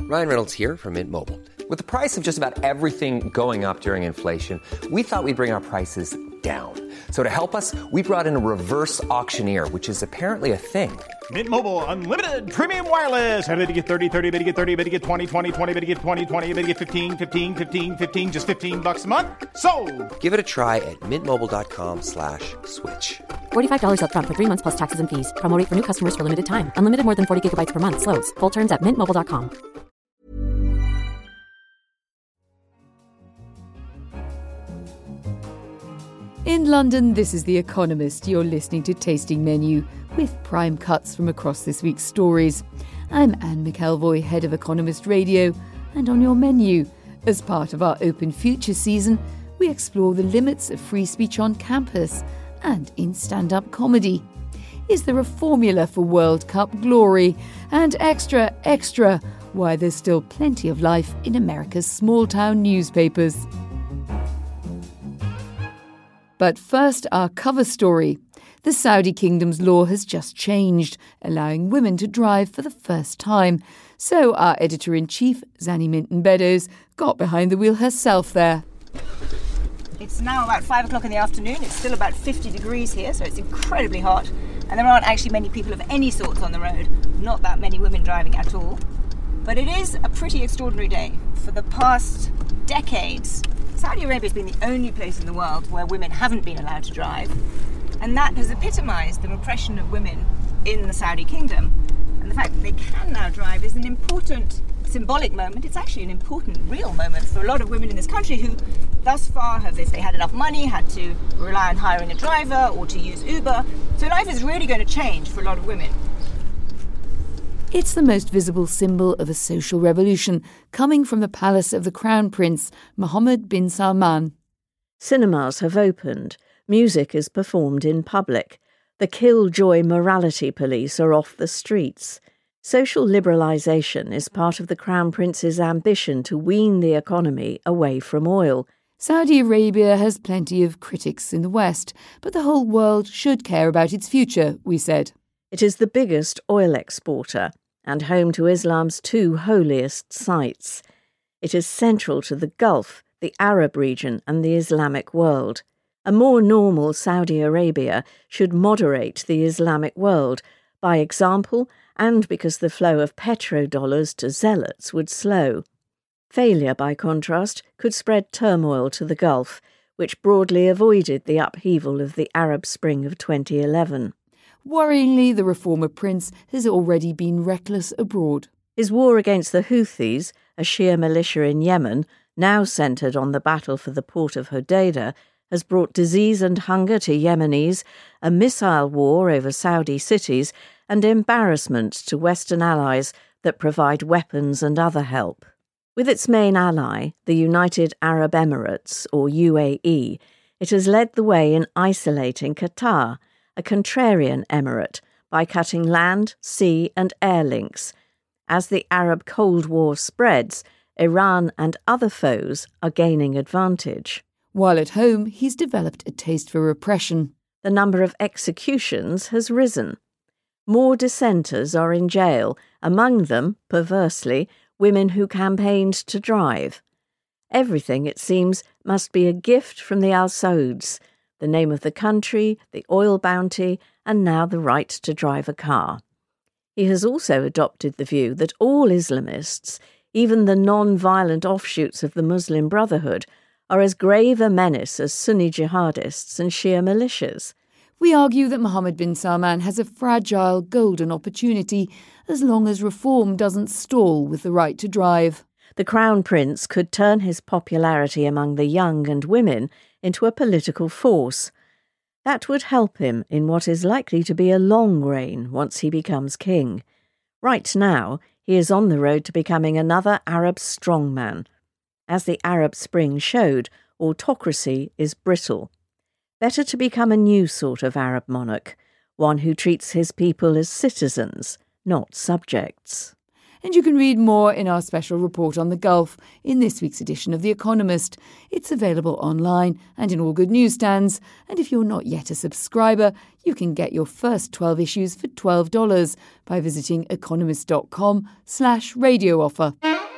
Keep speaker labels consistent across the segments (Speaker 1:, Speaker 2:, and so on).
Speaker 1: Ryan Reynolds here from Mint Mobile. With the price of just about everything going up during inflation, we thought we'd bring our prices down. So to help us, we brought in a reverse auctioneer, which is apparently a thing.
Speaker 2: Mint Mobile Unlimited Premium Wireless. How to get 30, 30, bit to get 30, bit to get 20, 20, 20, bit to get 20, 20, bit to get 15, 15, 15, 15, just $15 a month? Sold!
Speaker 1: Give it a try at mintmobile.com/switch.
Speaker 3: $45 up front for 3 months plus taxes and fees. Promo rate for new customers for limited time. Unlimited more than 40 gigabytes per month. Slows full terms at mintmobile.com.
Speaker 4: In London, this is The Economist. You're listening to Tasting Menu with prime cuts from across this week's stories. I'm Anne McElvoy, head of Economist Radio, and on your menu, as part of our Open Future season, we explore the limits of free speech on campus and in stand-up comedy. Is there a formula for World Cup glory? And extra, extra, why there's still plenty of life in America's small-town newspapers. But first, our cover story. The Saudi Kingdom's law has just changed, allowing women to drive for the first time. So our editor-in-chief, Zanny Minton-Beddoes, got behind the wheel herself there.
Speaker 5: It's now about 5 o'clock in the afternoon. It's still about 50 degrees here, so it's incredibly hot. And there aren't actually many people of any sorts on the road. Not that many women driving at all. But it is a pretty extraordinary day. For the past decades, Saudi Arabia has been the only place in the world where women haven't been allowed to drive. And that has epitomised the repression of women in the Saudi kingdom. And the fact that they can now drive is an important symbolic moment. It's actually an important real moment for a lot of women in this country who thus far have, if they had enough money, had to rely on hiring a driver or to use Uber. So life is really going to change for a lot of women.
Speaker 4: It's the most visible symbol of a social revolution coming from the palace of the Crown Prince, Mohammed bin Salman.
Speaker 6: Cinemas have opened. Music is performed in public. The killjoy morality police are off the streets. Social liberalisation is part of the Crown Prince's ambition to wean the economy away from oil.
Speaker 4: Saudi Arabia has plenty of critics in the West, but the whole world should care about its future, we said.
Speaker 6: It is the biggest oil exporter and home to Islam's 2 holiest sites. It is central to the Gulf, the Arab region and the Islamic world. A more normal Saudi Arabia should moderate the Islamic world by example and because the flow of petrodollars to zealots would slow. Failure, by contrast, could spread turmoil to the Gulf, which broadly avoided the upheaval of the Arab Spring of 2011.
Speaker 4: Worryingly, the reformer prince has already been reckless abroad.
Speaker 6: His war against the Houthis, a Shia militia in Yemen, now centred on the battle for the port of Hodeidah, has brought disease and hunger to Yemenis, a missile war over Saudi cities, and embarrassment to Western allies that provide weapons and other help. With its main ally, the United Arab Emirates, or UAE, it has led the way in isolating Qatar, a contrarian emirate, by cutting land, sea and air links. As the Arab Cold War spreads, Iran and other foes are gaining advantage.
Speaker 4: While at home, he's developed a taste for repression.
Speaker 6: The number of executions has risen. More dissenters are in jail, among them, perversely, women who campaigned to drive. Everything, it seems, must be a gift from the Al Sauds, the name of the country, the oil bounty, and now the right to drive a car. He has also adopted the view that all Islamists, even the non-violent offshoots of the Muslim Brotherhood, are as grave a menace as Sunni jihadists and Shia militias.
Speaker 4: We argue that Mohammed bin Salman has a fragile golden opportunity as long as reform doesn't stall with the right to drive.
Speaker 6: The Crown Prince could turn his popularity among the young and women into a political force. That would help him in what is likely to be a long reign once he becomes king. Right now, he is on the road to becoming another Arab strongman. As the Arab Spring showed, autocracy is brittle. Better to become a new sort of Arab monarch, one who treats his people as citizens, not subjects.
Speaker 4: And you can read more in our special report on the Gulf in this week's edition of The Economist. It's available online and in all good newsstands. And if you're not yet a subscriber, you can get your first 12 issues for $12 by visiting economist.com/radio offer.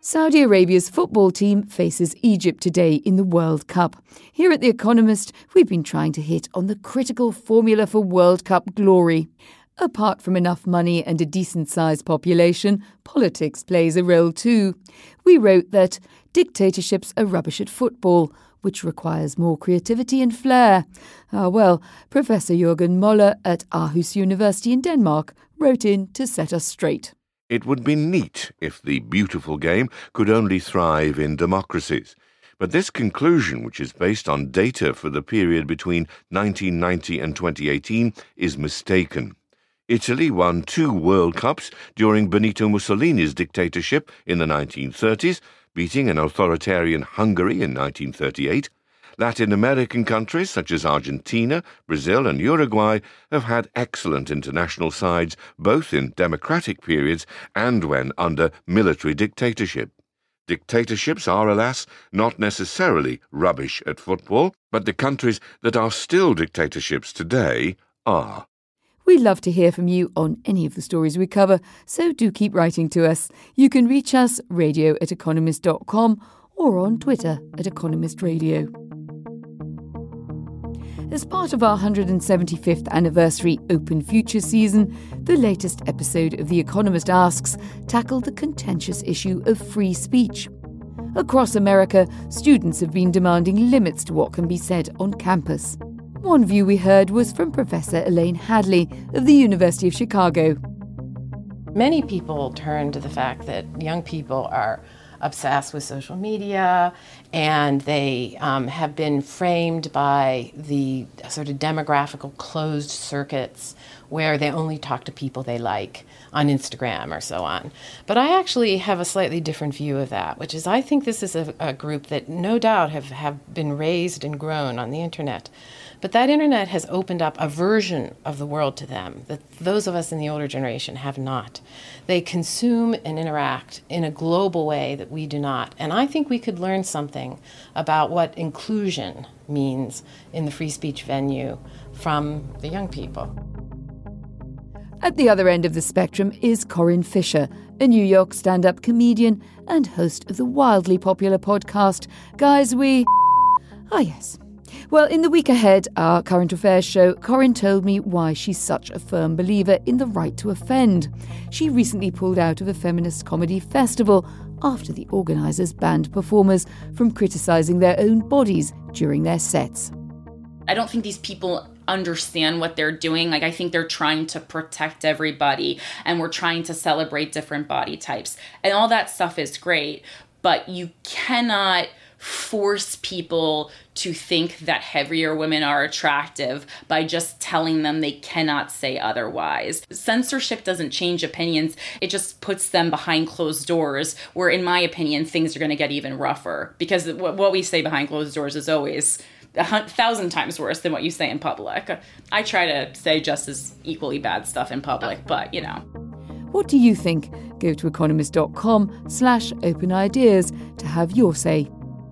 Speaker 4: Saudi Arabia's football team faces Egypt today in the World Cup. Here at The Economist, we've been trying to hit on the critical formula for World Cup glory. Apart from enough money and a decent-sized population, politics plays a role too. We wrote that dictatorships are rubbish at football, which requires more creativity and flair. Professor Jürgen Moller at Aarhus University in Denmark wrote in to set us straight.
Speaker 7: It would be neat if the beautiful game could only thrive in democracies. But this conclusion, which is based on data for the period between 1990 and 2018, is mistaken. Italy won 2 World Cups during Benito Mussolini's dictatorship in the 1930s, beating an authoritarian Hungary in 1938. Latin American countries such as Argentina, Brazil and Uruguay have had excellent international sides both in democratic periods and when under military dictatorship. Dictatorships are, alas, not necessarily rubbish at football, but the countries that are still dictatorships today are.
Speaker 4: We'd love to hear from you on any of the stories we cover, so do keep writing to us. You can reach us radio@economist.com or on Twitter @EconomistRadio. As part of our 175th anniversary Open Future season, the latest episode of The Economist Asks tackled the contentious issue of free speech. Across America, students have been demanding limits to what can be said on campus. One view we heard was from Professor Elaine Hadley of the University of Chicago.
Speaker 8: Many people turn to the fact that young people are obsessed with social media, and they have been framed by the sort of demographical closed circuits where they only talk to people they like on Instagram or so on. But I actually have a slightly different view of that, which is I think this is a group that no doubt have been raised and grown on the internet. But that internet has opened up a version of the world to them that those of us in the older generation have not. They consume and interact in a global way that we do not. And I think we could learn something about what inclusion means in the free speech venue from the young people.
Speaker 4: At the other end of the spectrum is Corinne Fisher, a New York stand-up comedian and host of the wildly popular podcast, Guys We... Ah, yes. Well, in the week ahead, our current affairs show, Corinne told me why she's such a firm believer in the right to offend. She recently pulled out of a feminist comedy festival after the organisers banned performers from criticising their own bodies during their sets.
Speaker 9: I don't think these people understand what they're doing. I think they're trying to protect everybody, and we're trying to celebrate different body types. And all that stuff is great, but you cannot force people to think that heavier women are attractive by just telling them they cannot say otherwise. Censorship doesn't change opinions. It just puts them behind closed doors, where, in my opinion, things are going to get even rougher, because what we say behind closed doors is always 1,000 times worse than what you say in public. I try to say just as equally bad stuff in public, but, you know.
Speaker 4: What do you think? Go to economist.com/open ideas to have your say.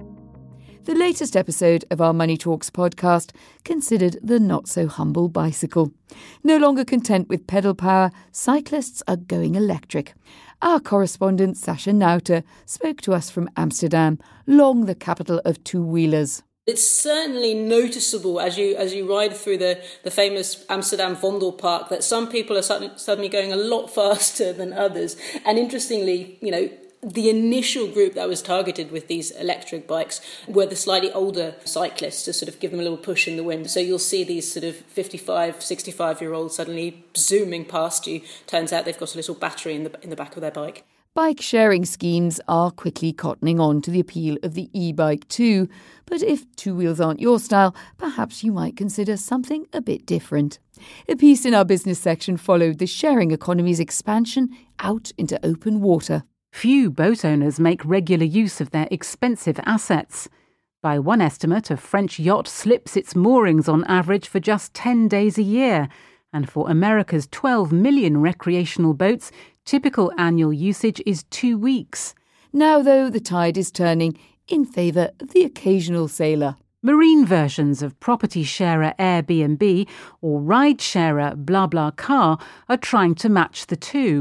Speaker 4: The latest episode of our Money Talks podcast considered the not-so-humble bicycle. No longer content with pedal power, cyclists are going electric. Our correspondent Sasha Nauta spoke to us from Amsterdam, long the capital of two-wheelers.
Speaker 10: It's certainly noticeable as you ride through the famous Amsterdam Vondelpark that some people are suddenly going a lot faster than others. And interestingly, the initial group that was targeted with these electric bikes were the slightly older cyclists, to sort of give them a little push in the wind. So you'll see these sort of 55, 65-year-olds suddenly zooming past you. Turns out they've got a little battery in the back of their bike.
Speaker 4: Bike sharing schemes are quickly cottoning on to the appeal of the e-bike too. But if two wheels aren't your style, perhaps you might consider something a bit different. A piece in our business section followed the sharing economy's expansion out into open water.
Speaker 11: Few boat owners make regular use of their expensive assets. By one estimate, a French yacht slips its moorings on average for just 10 days a year. And for America's 12 million recreational boats, typical annual usage is 2 weeks.
Speaker 4: Now, though, the tide is turning in favour of the occasional sailor.
Speaker 11: Marine versions of property sharer Airbnb or ride sharer BlaBlaCar are trying to match the two.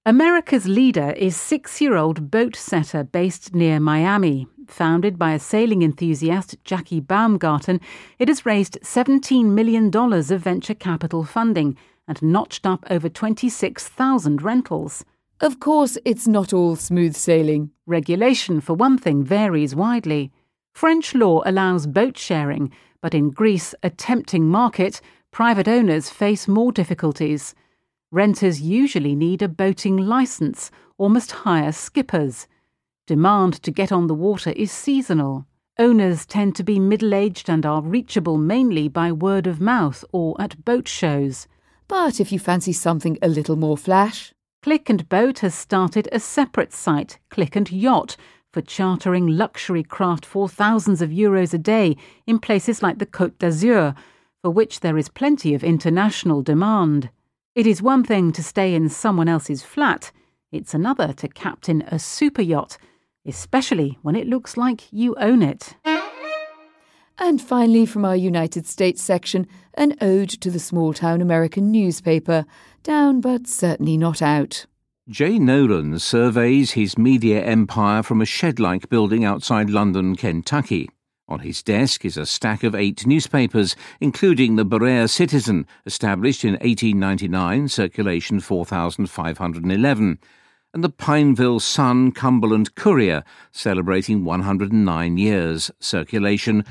Speaker 11: America's leader is 6-year-old boat setter based near Miami. Founded by a sailing enthusiast, Jackie Baumgarten, it has raised $17 million of venture capital funding and notched up over 26,000 rentals.
Speaker 4: Of course, it's not all smooth sailing.
Speaker 11: Regulation, for one thing, varies widely. French law allows boat sharing, but in Greece, a tempting market, private owners face more difficulties. Renters usually need a boating licence or must hire skippers. Demand to get on the water is seasonal. Owners tend to be middle-aged and are reachable mainly by word of mouth or at boat shows.
Speaker 4: But if you fancy something a little more flash...
Speaker 11: Click and Boat has started a separate site, Click and Yacht, for chartering luxury craft for thousands of euros a day in places like the Côte d'Azur, for which there is plenty of international demand. It is one thing to stay in someone else's flat. It's another to captain a super yacht, especially when it looks like you own it.
Speaker 4: And finally, from our United States section, an ode to the small-town American newspaper. Down, but certainly not out.
Speaker 12: Jay Nolan surveys his media empire from a shed-like building outside London, Kentucky. On his desk is a stack of 8 newspapers, including the Berea Citizen, established in 1899, circulation 4,511, and the Pineville Sun Cumberland Courier, celebrating 109 years, circulation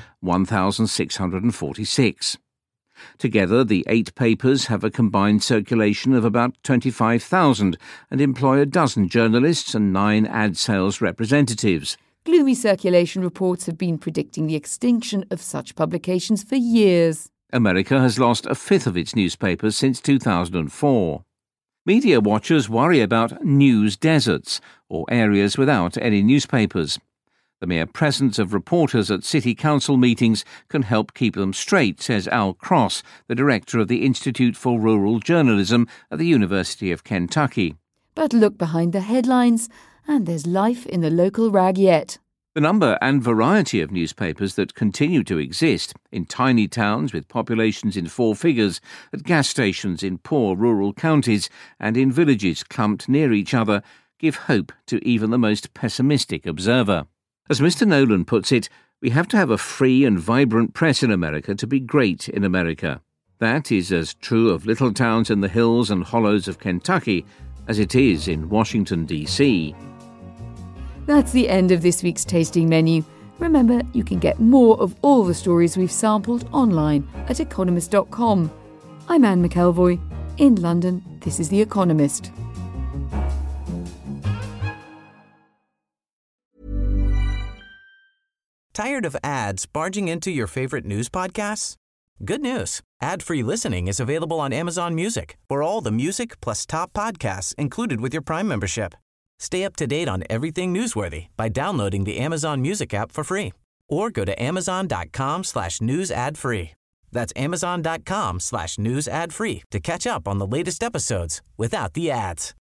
Speaker 12: 1,646. Together, the 8 papers have a combined circulation of about 25,000 and employ a dozen journalists and 9 ad sales representatives.
Speaker 4: Gloomy circulation reports have been predicting the extinction of such publications for years.
Speaker 12: America has lost a fifth of its newspapers since 2004. Media watchers worry about news deserts, or areas without any newspapers. The mere presence of reporters at city council meetings can help keep them straight, says Al Cross, the director of the Institute for Rural Journalism at the University of Kentucky.
Speaker 4: But look behind the headlines, and there's life in the local rag yet.
Speaker 12: The number and variety of newspapers that continue to exist in tiny towns with populations in 4 figures, at gas stations in poor rural counties, and in villages clumped near each other give hope to even the most pessimistic observer. As Mr. Nolan puts it, we have to have a free and vibrant press in America to be great in America. That is as true of little towns in the hills and hollows of Kentucky as it is in Washington, D.C.
Speaker 4: That's the end of this week's tasting menu. Remember, you can get more of all the stories we've sampled online at economist.com. I'm Anne McElvoy. In London, this is The Economist.
Speaker 13: Tired of ads barging into your favorite news podcasts? Good news. Ad-free listening is available on Amazon Music for all the music plus top podcasts included with your Prime membership. Stay up to date on everything newsworthy by downloading the Amazon Music app for free or go to amazon.com/news ad free. That's amazon.com/news ad free to catch up on the latest episodes without the ads.